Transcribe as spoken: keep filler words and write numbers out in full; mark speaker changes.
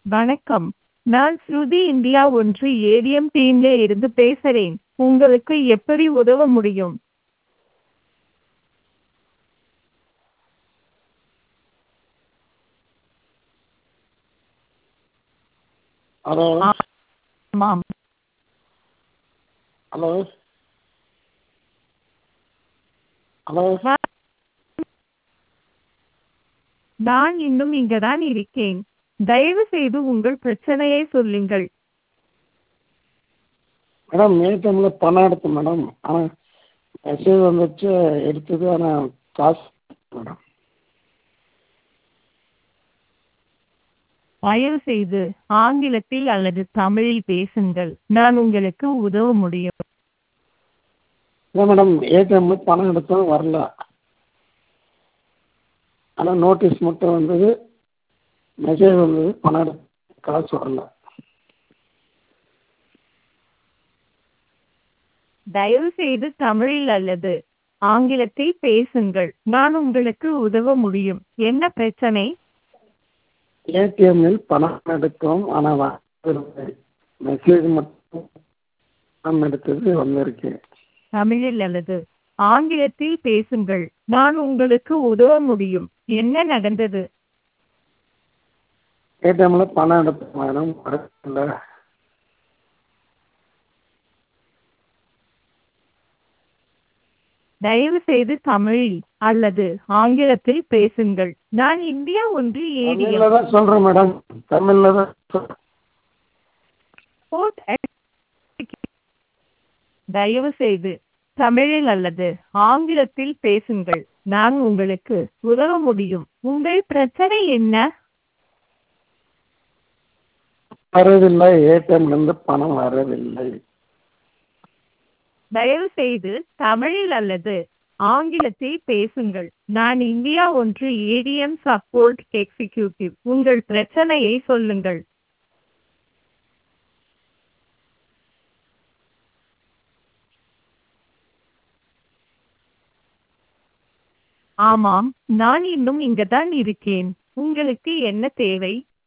Speaker 1: வணக்கம். நான் ஸ்ருதி இந்தியா ஒன்று ஏடிஎம் டீம்ல இருந்து பேசுறேன். உங்களுக்கு எப்படி உதவ முடியும்?
Speaker 2: ஹலோ
Speaker 1: ஆமாம்.
Speaker 2: ஹலோ ஹலோ
Speaker 1: வ- நான் இன்னும் இங்கதான் இருக்கேன். தயவு செய்து உங்கள் பிரச்சனையை சொல்லுங்கள்.
Speaker 2: மேடம் ஏடிஎம்ல பணம் எடுத்தேன் மேடம். ஆனால் மெசேஜ் வந்துச்சு எடுத்தது, ஆனால் காசு மேடம்.
Speaker 1: தயவு செய்து ஆங்கிலத்தில் அல்லது தமிழில் பேசுங்கள். நான் உங்களுக்கு உதவ முடியும்.
Speaker 2: இல்லை மேடம், ஏடிஎம்ல பணம் எடுத்தோம் வரல. ஆனால் நோட்டீஸ் மட்டும் வந்தது, மெசேஜ் வந்தது, பணம் எடுத்து காசு வரல.
Speaker 1: தயவு செய்து தமிழில் அல்லது ஆங்கிலத்தில் பேசுங்கள். நான் உங்களுக்கு உதவ முடியும். என்ன பிரச்சனை?
Speaker 2: ஏடிஎம்மில் பணம் எடுத்தோம், ஆனால் வரவில்லை. மெசேஜ் மட்டும் பணம் எடுத்தது வந்திருக்கு.
Speaker 1: தமிழில் அல்லது ஆங்கிலத்தில் பேசுங்கள். நான் உங்களுக்கு உதவ முடியும். என்ன நடந்தது?
Speaker 2: ஏடிஎம்ல பணம் எடுத்தோம் மேடம், வரவில்லை.
Speaker 1: தயவு செய்து தமிழில் அல்லது ஆங்கிலத்தில் பேசுங்கள். நான் இந்தியா ஒன்று
Speaker 2: தமிழில்
Speaker 1: ஏடிஎம்
Speaker 2: தான் சொல்கிறேன் மேடம், தமிழில் தான் சொல்கிறேன்.
Speaker 1: கோட் தயவு செய்து தமிழில் அல்லது ஆங்கிலத்தில் பேசுங்கள். நான் உங்களுக்கு உதவ முடியும். உங்கள் பிரச்சனை என்ன?
Speaker 2: வரவில்லை, ஏடிஎம்லேருந்து பணம் வரவில்லை.
Speaker 1: தயவு செய்து தமிழில் அல்லது ஆங்கிலத்தில் பேசுங்கள். நான் இந்தியா ஒன்று ஏடிஎம் சப்போர்ட் எக்ஸிக்யூட்டிவ். உங்கள் பிரச்சனையை சொல்லுங்கள். ஆமாம், நான் இன்னும் இங்கதான் இருக்கேன். உங்களுக்கு என்ன தேவை?